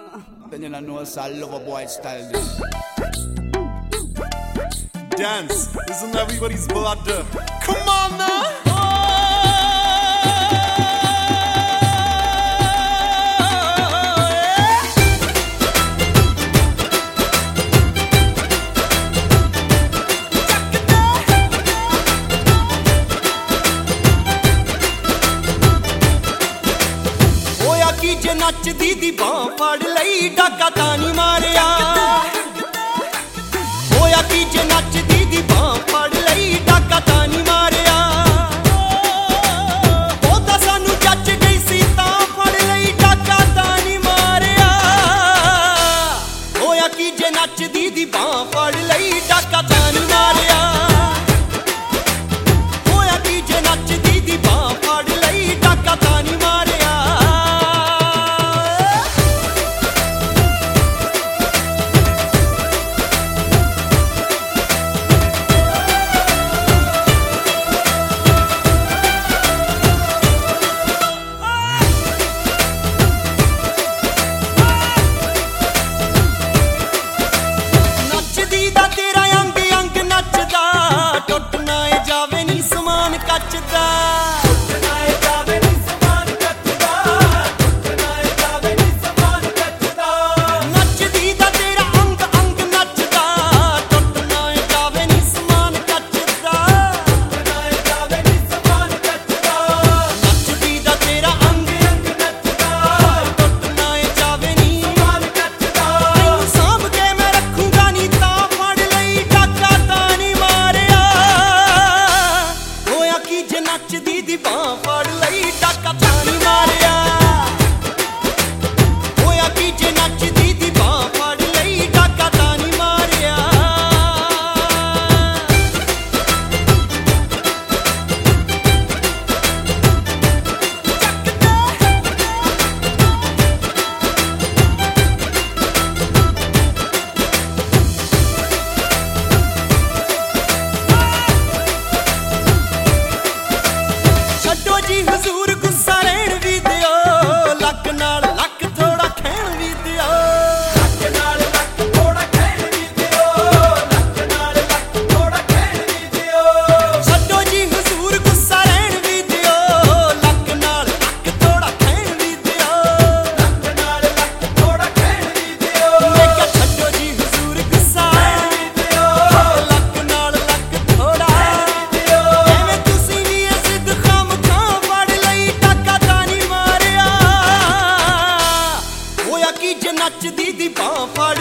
Then you know it's a lover boy style this. Dance is in everybody's blood. Come on now. जे नचदी दी बांह फड़ लई डाका तां नी मारिया होया कि जे नचदी दी बांह फड़ लई डाका तां नी मारिया ओ तां सानू जच गई सी तां फड़ लई डाका तां नी मारिया होया कि जे नचदी दी बांह फड़ लई डाका तां नी मारिया होया कि जे नचदी दी बांह फड़ लई डाका तां नी मारिया नचदी दी बांह फड़ लई डाका तां नी मारिया होया कि जे नचदी दी बांह फड़ लई डाका तां नी मारिया जी हुजूर गुस्सा रहन भी दियो लक नाल लक थोड़ा खैण भी दियो लक नाल लक थोड़ा खैण भी दियो लक नाल लक थोड़ा खैण भी दियो छड्डो जी हुजूर गुस्सा रहन भी दियो लक नाल लक थोड़ा खैण भी दियो लक नाल लक थोड़ा खैण भी दियो मैं क्या छड्डो जी हुजूर गुस्सा रहन भी दियो लक नाल लक थोड़ा खैण भी दियो एवें तुसी भी जिद खाम कि जे नचदी दी बांह फड़